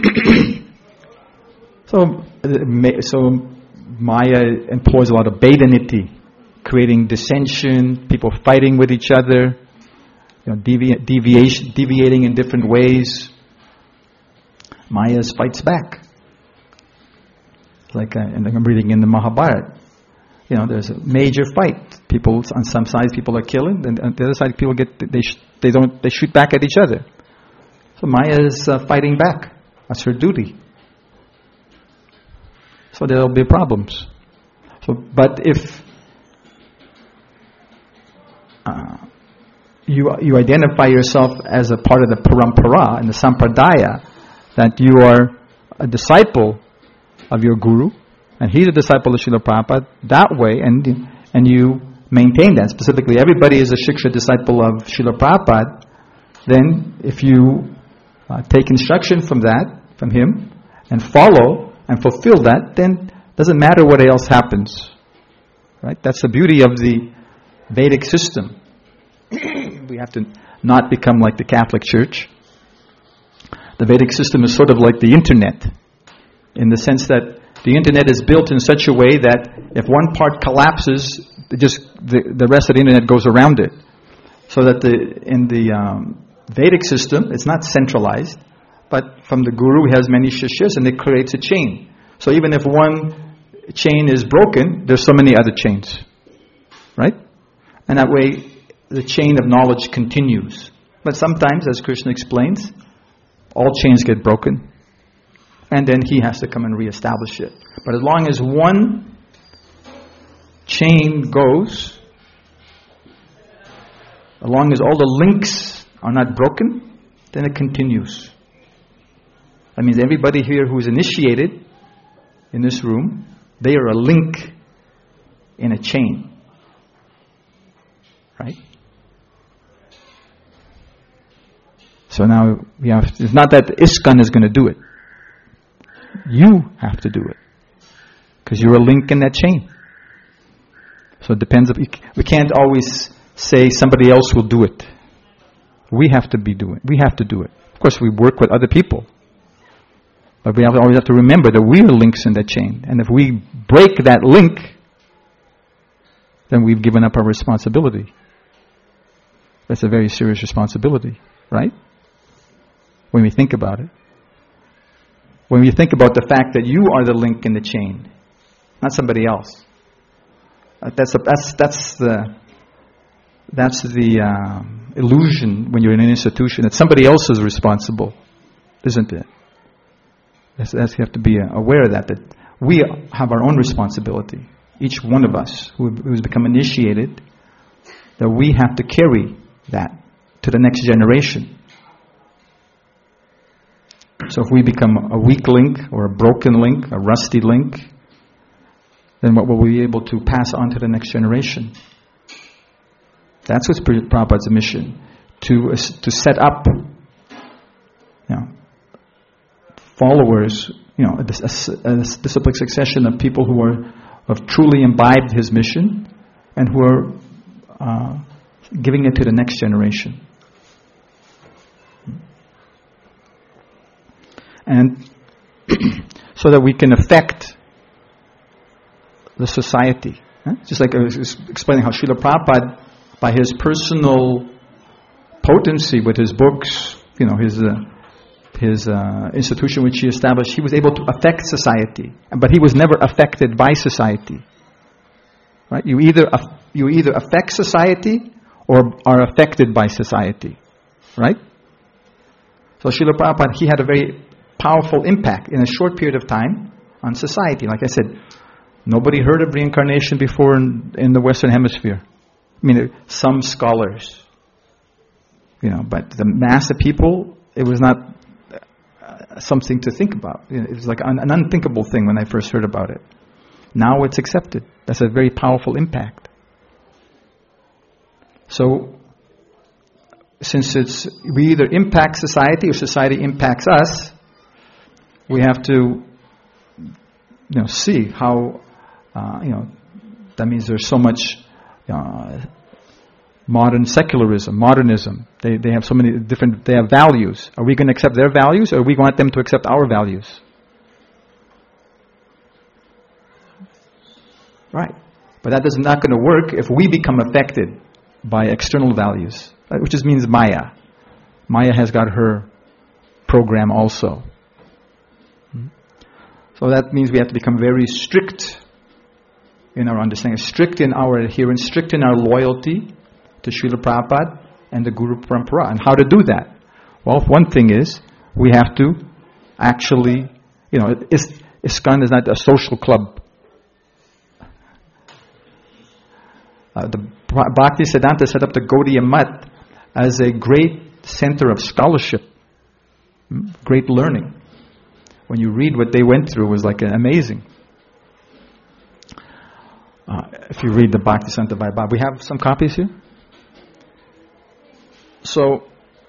so, so Maya employs a lot of Vedaniti, creating dissension, people fighting with each other, you know, devi- deviation, deviating in different ways. Maya fights back. Like uh, and I'm reading in the Mahabharata, you know, there's a major fight. People on some sides, people are killing, and on the other side, people get they sh- they don't they shoot back at each other. So Maya is uh, fighting back. That's her duty. So there will be problems. So, but if uh, you you identify yourself as a part of the parampara and the sampradaya, that you are a disciple of your guru, and he's a disciple of Srila Prabhupada, that way, and and you maintain that. Specifically, everybody is a Shiksha disciple of Srila Prabhupada, then if you uh, take instruction from that, from him, and follow and fulfill that, then it doesn't matter what else happens. Right? That's the beauty of the Vedic system. We have to not become like the Catholic Church. The Vedic system is sort of like the internet, in the sense that the internet is built in such a way that if one part collapses, just the, the rest of the internet goes around it. So that the in the um, Vedic system, it's not centralized, but from the guru he has many shishyas and it creates a chain. So even if one chain is broken, there's so many other chains. Right? And that way the chain of knowledge continues. But sometimes, as Krishna explains, all chains get broken. And then he has to come and reestablish it. But as long as one chain goes, as long as all the links are not broken, then it continues. That means everybody here who is initiated in this room, they are a link in a chain. Right? So now we have, it's not that ISKCON is going to do it. You have to do it. Because you're a link in that chain. So it depends. We can't always say somebody else will do it. We have to be doing. We have to do it. Of course, we work with other people. But we have to always have to remember that we are links in that chain. And if we break that link, then we've given up our responsibility. That's a very serious responsibility, right? When we think about it. When we think about the fact that you are the link in the chain, not somebody else. That's a, that's that's the that's the um, illusion when you're in an institution that somebody else is responsible, isn't it? That's, that's, you have to be aware of that. That we have our own responsibility. Each one of us who who's become initiated, that we have to carry that to the next generation. So if we become a weak link or a broken link, a rusty link, then what will we be able to pass on to the next generation? That's what's Prabhupada's mission, to to set up, you know, followers, you know, a, a, a disciplic succession of people who are have truly imbibed his mission and who are uh, giving it to the next generation. And so that we can affect the society. Huh? Just like I was explaining how Srila Prabhupada, by his personal potency with his books, you know, his uh, his uh, institution which he established, he was able to affect society. But he was never affected by society. Right? You either you either affect society or are affected by society. Right? So Srila Prabhupada, he had a very powerful impact in a short period of time on society. Like I said, nobody heard of reincarnation before in, in the Western Hemisphere. I mean, some scholars, you know, but the mass of people, it was not uh, something to think about. You know, it was like an, an unthinkable thing when I first heard about it. Now it's accepted. That's a very powerful impact. So, since it's we either impact society or society impacts us, we have to, you know, see how, uh, you know, that means there's so much uh, modern secularism, modernism. They they have so many different, they have values. Are we going to accept their values, or we want them to accept our values? Right. But that is not going to work if we become affected by external values, right? Which just means Maya. Maya has got her program also. So that means we have to become very strict in our understanding, strict in our adherence, strict in our loyalty to Srila Prabhupada and the Guru Parampara. And how to do that? Well, one thing is, we have to actually, you know, Is, ISKCON is not a social club. Uh, the Bhakti Siddhanta set up the Gaudiya Math as a great center of scholarship, great learning. When you read what they went through, it was like amazing. Uh, if you read the Bhakti Siddhanta by Baba, we have some copies here. So,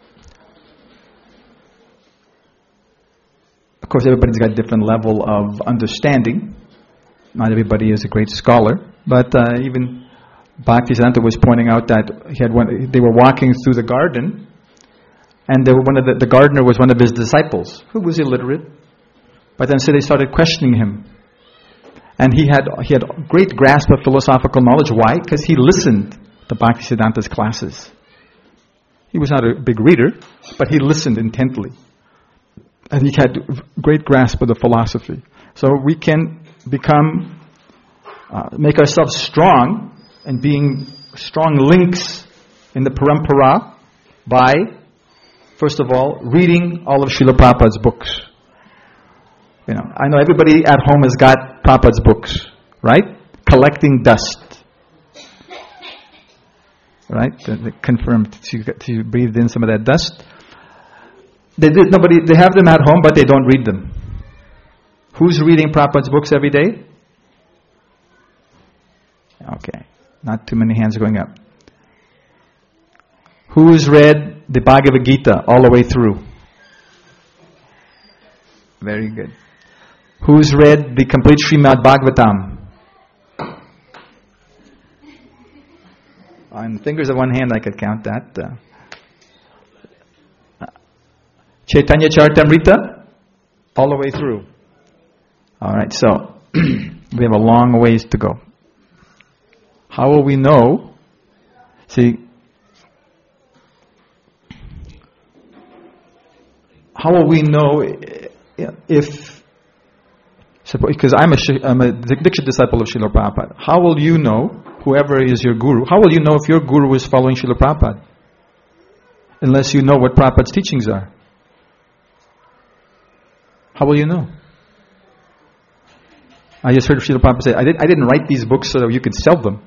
of course, everybody's got a different level of understanding. Not everybody is a great scholar, but uh, even Bhakti Siddhanta was pointing out that he had one, they were walking through the garden, and they were one of the, the gardener was one of his disciples who was illiterate. But then so they started questioning him. And he had he had great grasp of philosophical knowledge. Why? Because he listened to Bhakti Siddhanta's classes. He was not a big reader, but he listened intently. And he had great grasp of the philosophy. So we can become, uh, make ourselves strong and being strong links in the parampara by, first of all, reading all of Srila Prabhupada's books. You know, I know everybody at home has got Prabhupada's books, right? Collecting dust. Right? They, they confirmed to, to breathe in some of that dust. They did, nobody, they have them at home, but they don't read them. Who's reading Prabhupada's books every day? Okay. Not too many hands going up. Who's read the Bhagavad Gita all the way through? Very good. Who's read the complete Srimad Bhagavatam? On the fingers of one hand I could count that. Uh, Chaitanya Charitamrita? All the way through. Alright, so we have a long ways to go. How will we know? See, how will we know if, because I'm a, I'm a Diksha disciple of Srila Prabhupada, how will you know, whoever is your guru, how will you know if your guru is following Srila Prabhupada? Unless you know what Prabhupada's teachings are. How will you know? I just heard Srila Prabhupada say, I, did, I didn't write these books so that you could sell them.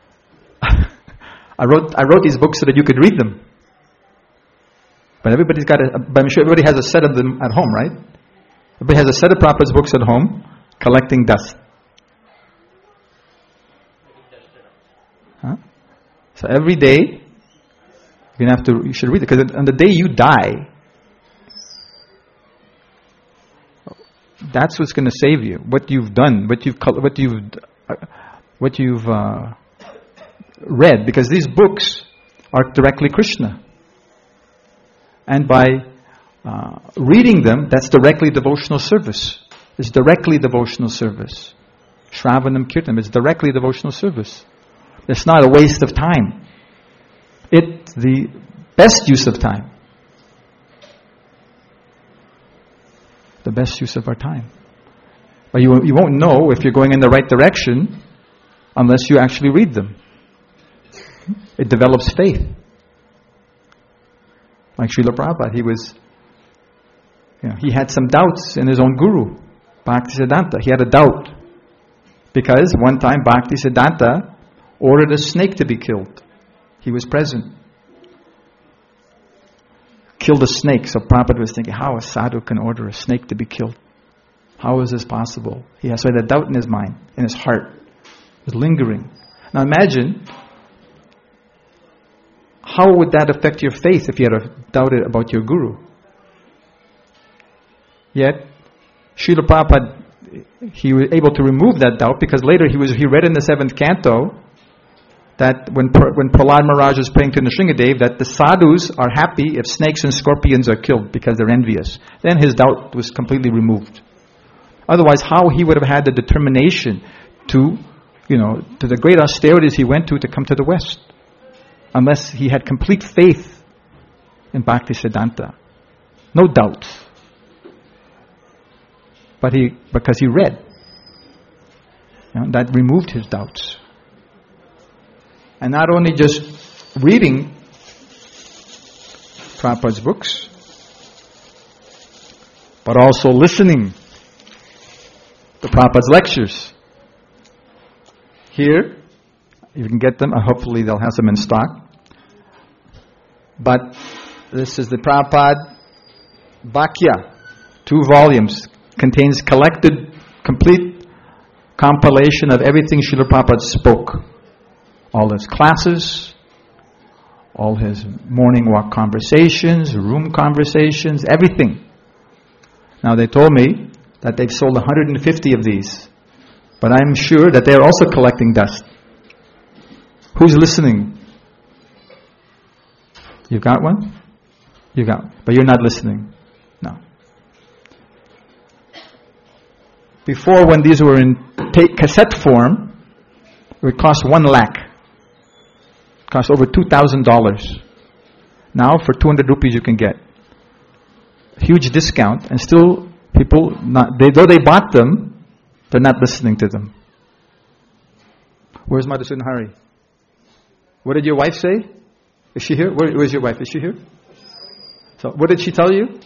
I wrote I wrote these books so that you could read them. But everybody's got a, but I'm sure everybody has a set of them at home, right? Everybody has a set of Prabhupada's books at home, collecting dust. Huh? So every day, you're gonna have to, you should read it, because on the day you die, that's what's going to save you. What you've done, what you've what you've what you've uh, read, because these books are directly Krishna. And by uh, reading them, that's directly devotional service. It's directly devotional service. Shravanam Kirtanam, it's directly devotional service. It's not a waste of time. It's the best use of time. The best use of our time. But you, you won't know if you're going in the right direction unless you actually read them. It develops faith. Like Srila Prabhupada, he was, you know, he had some doubts in his own guru, Bhaktisiddhanta. He had a doubt. Because one time Bhaktisiddhanta ordered a snake to be killed. He was present. Killed a snake. So Prabhupada was thinking, how a sadhu can order a snake to be killed? How is this possible? He has so he had a doubt in his mind, in his heart. It was lingering. Now imagine, how would that affect your faith if you had a doubt about your guru? Yet, Srila Prabhupada, he was able to remove that doubt because later he was he read in the seventh canto that when when Prahlad Maharaj was praying to Nrsingadev that the sadhus are happy if snakes and scorpions are killed because they're envious. Then his doubt was completely removed. Otherwise, how he would have had the determination to, you know, to the great austerities he went to to come to the West, unless he had complete faith in Bhaktisiddhanta. No doubt. But he, because he read, you know, that removed his doubts. And not only just reading Prabhupada's books, but also listening to Prabhupada's lectures. Here, you can get them, uh, hopefully they'll have some in stock. But this is the Prabhupada Bhakya, two volumes, contains collected, complete compilation of everything Srila Prabhupada spoke. All his classes, all his morning walk conversations, room conversations, everything. Now they told me that they've sold one hundred fifty of these, but I'm sure that they're also collecting dust. Who's listening? You've got one? You got one. But you're not listening. No. Before, when these were in tape cassette form, it would cost one lakh. It cost over two thousand dollars. Now, for two hundred rupees you can get. Huge discount, and still people, not they though they bought them, they're not listening to them. Where's Madhusudan Hari? What did your wife say? Is she here? Where, where's your wife? Is she here? So, what did she tell you?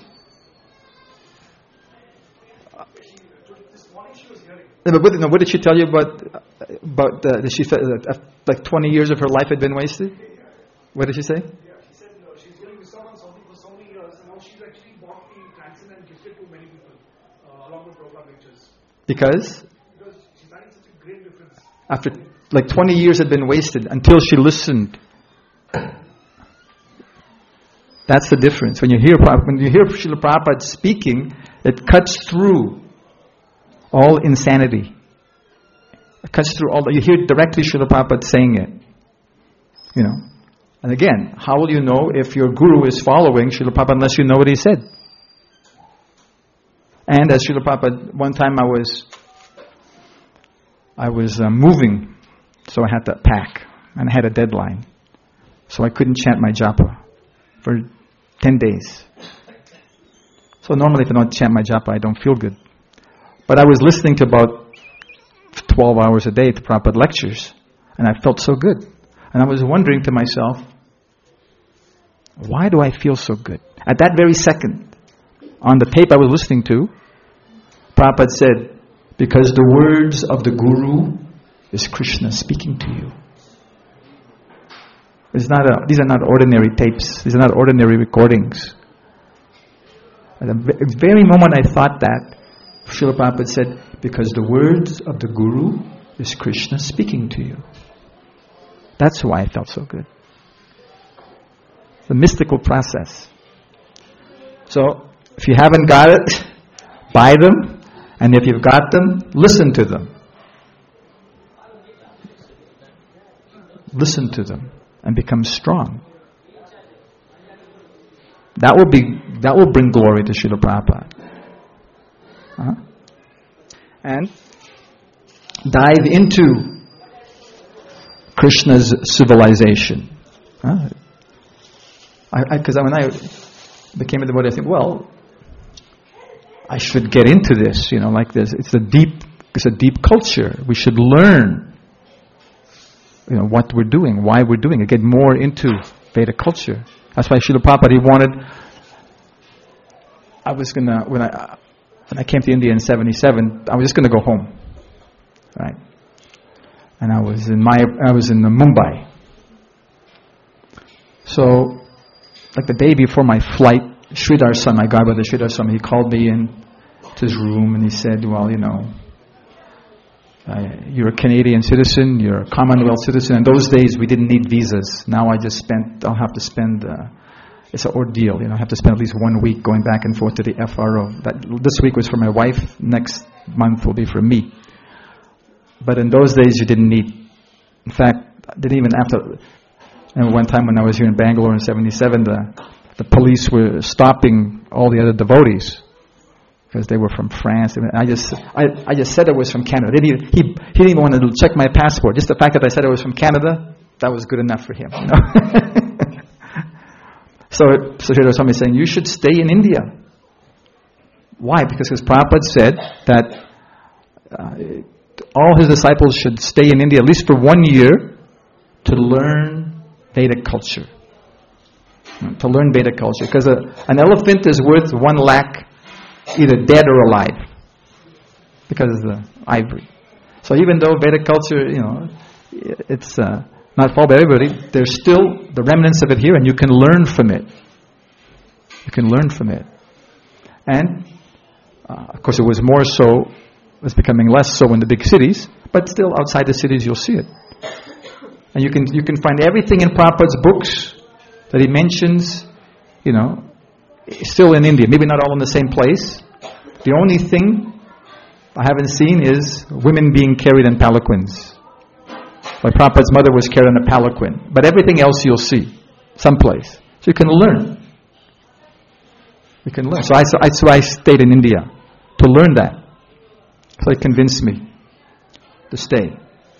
But what, no, what did she tell you about about uh, she felt uh, like twenty years of her life had been wasted? What did she say? Yeah, she said uh, she's dealing with someone something for so many years, and now she's actually bought the transcend and gifted to many people uh, along with program lectures. Because? Because she's finding such a great difference. After like twenty years had been wasted until she listened. That's the difference. When you hear when you hear Srila Prabhupada speaking, it cuts through all insanity. It cuts through all. You hear directly Srila Prabhupada saying it. You know. And again, how will you know if your guru is following Srila Prabhupada unless you know what he said? And as Srila Prabhupada, one time I was, I was uh, moving, so I had to pack, and I had a deadline, so I couldn't chant my japa for ten days. So normally, if I don't chant my japa, I don't feel good. But I was listening to about twelve hours a day to Prabhupada lectures, and I felt so good. And I was wondering to myself, why do I feel so good? At that very second, on the tape I was listening to, Prabhupada said, because the words of the Guru is Krishna speaking to you. It's not a, these are not ordinary tapes. These are not ordinary recordings. At the very moment I thought that, Srila Prabhupada said, because the words of the Guru is Krishna speaking to you. That's why I felt so good. The mystical process. So, if you haven't got it, buy them. And if you've got them, listen to them. listen to them and become strong. That will be that will bring glory to Srila Prabhupada. Uh-huh. And dive into Krishna's civilization. Huh? Because when I became a devotee, I think, well, I should get into this, you know, like this. It's a deep, it's a deep culture. We should learn, you know, what we're doing, why we're doing it, get more into Vedic culture. That's why Srila Prabhupada, he wanted, I was gonna, when I, when I came to India in seventy-seven, I was just gonna go home, right? And I was in my, I was in Mumbai. So, like the day before my flight, Sridhar son, my godbrother Sridhar son, he called me in to his room and he said, well, you know, uh, you're a Canadian citizen, you're a Commonwealth citizen. In those days, we didn't need visas. Now I just spent, I'll have to spend, uh, it's an ordeal, you know, I have to spend at least one week going back and forth to the F R O. That, this week was for my wife, next month will be for me. But in those days, you didn't need, in fact, I didn't even have to. And one time when I was here in Bangalore in seventy-seven, the, the police were stopping all the other devotees because they were from France. And I just I, I just said it was from Canada. He, he, he didn't even want to check my passport. Just the fact that I said it was from Canada, that was good enough for him. You know? so so here was somebody saying, you should stay in India. Why? Because his Prabhupada said that uh, all his disciples should stay in India at least for one year to learn Vedic culture. To learn Vedic culture. Because a, an elephant is worth one lakh either dead or alive. Because of the ivory. So even though Vedic culture, you know, it's uh, not followed by everybody, there's still the remnants of it here and you can learn from it. You can learn from it. And, uh, of course it was more so, it's becoming less so in the big cities, but still outside the cities you'll see it. And you can you can find everything in Prabhupada's books that he mentions, you know, still in India. Maybe not all in the same place. The only thing I haven't seen is women being carried in palanquins. Like Prabhupada's mother was carried in a palanquin. But everything else you'll see, someplace. So you can learn. You can learn. So I, so I, so I stayed in India to learn that. So it convinced me to stay.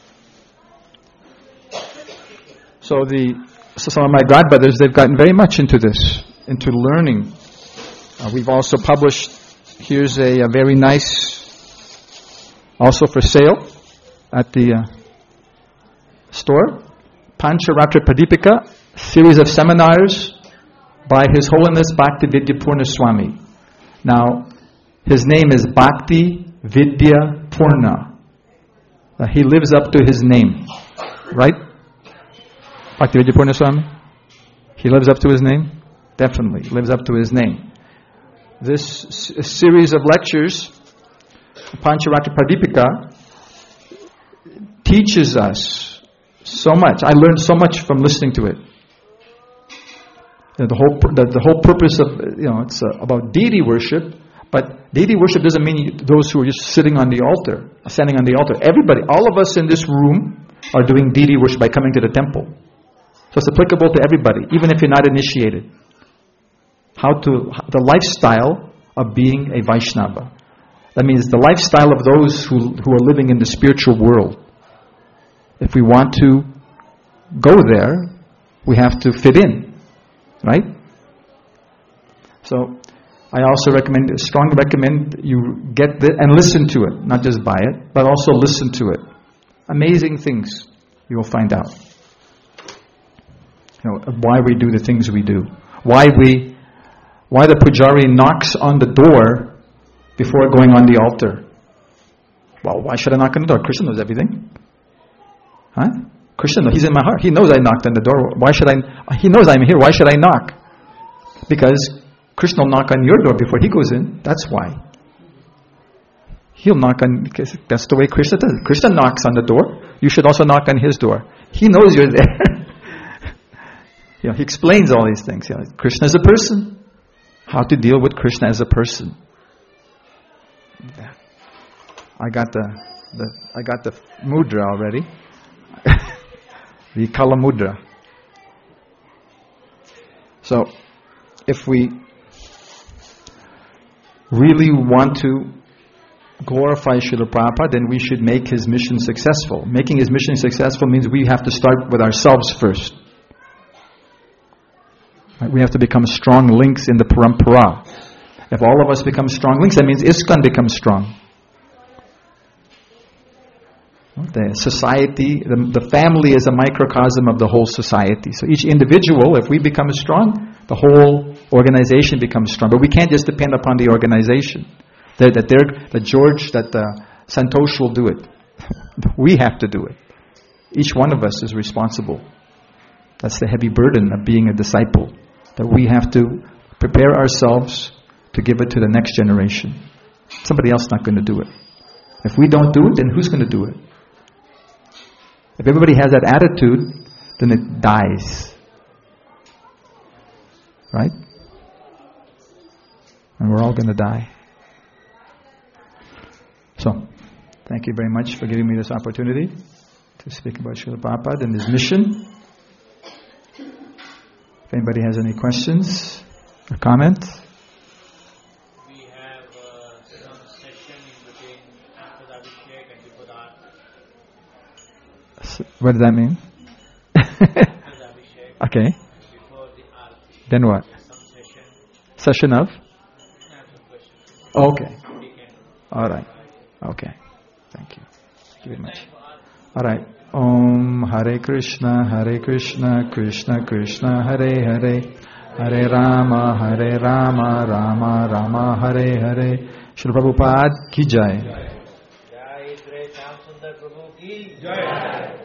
So the so some of my godbrothers, they've gotten very much into this, into learning. Uh, we've also published, here's a, a very nice, also for sale at the uh, store, Pancharatra Pradipika, series of seminars by His Holiness Bhakti Vidya Purna Swami. Now, his name is Bhakti Vidya Purna. Uh, he lives up to his name, right? Bhakti Vidya Purna Swami? He lives up to his name? Definitely, lives up to his name. This s- series of lectures, Pancharatra Pradipika, teaches us so much. I learned so much from listening to it. You know, the whole the, the whole purpose of, you know, it's uh, about deity worship, but deity worship doesn't mean those who are just sitting on the altar, standing on the altar. Everybody, all of us in this room are doing deity worship by coming to the temple. So it's applicable to everybody, even if you're not initiated. How to, the lifestyle of being a Vaishnava. That means the lifestyle of those who, who are living in the spiritual world. If we want to go there, we have to fit in. Right? So, I also recommend, strongly recommend you get this and listen to it. Not just buy it, but also listen to it. Amazing things you will find out. You know, why we do the things we do. Why we, why the pujari knocks on the door before going on the altar. Well, why should I knock on the door? Krishna knows everything. Huh? Krishna, he's in my heart. He knows I knocked on the door. Why should I? He knows I'm here. Why should I knock? Because Krishna will knock on your door before he goes in. That's why. He'll knock on, because that's the way Krishna does. Krishna knocks on the door. You should also knock on his door. He knows you're there. You know, he explains all these things. You know, Krishna is a person. How to deal with Krishna as a person. I got the, the I got the mudra already. the Kala Mudra. So, if we really want to glorify Srila Prabhupada, then we should make his mission successful. Making his mission successful means we have to start with ourselves first. Right? We have to become strong links in the parampara. If all of us become strong links, that means ISKCON becomes strong. The society, the, the family is a microcosm of the whole society. So each individual, if we become strong, the whole organization becomes strong. But we can't just depend upon the organization. That, that, they're, that George, that uh, Santosh will do it. We have to do it. Each one of us is responsible. That's the heavy burden of being a disciple. That we have to prepare ourselves to give it to the next generation. Somebody else is not going to do it. If we don't do it, then who's going to do it? If everybody has that attitude, then it dies. Right? And we're all going to die. So, thank you very much for giving me this opportunity to speak about Srila Prabhupada and his mission. If anybody has any questions or comments. We have uh, some session in between after the Abhishek and before the Aarti. So, what does that mean? After the Abhishek, Okay. before the Aarti. Then what? Some session. Session of? I have some questions. Okay. We can. Alright. Okay. Thank you. Thank you very much. Alright. Om Hare Krishna, Hare Krishna, Krishna Krishna, Hare Hare, Hare Rama, Hare Rama, Rama Rama, Hare Hare. Srila Prabhupada ki jai. Jai Shri Shyam Sundar Prabhu ki Jai.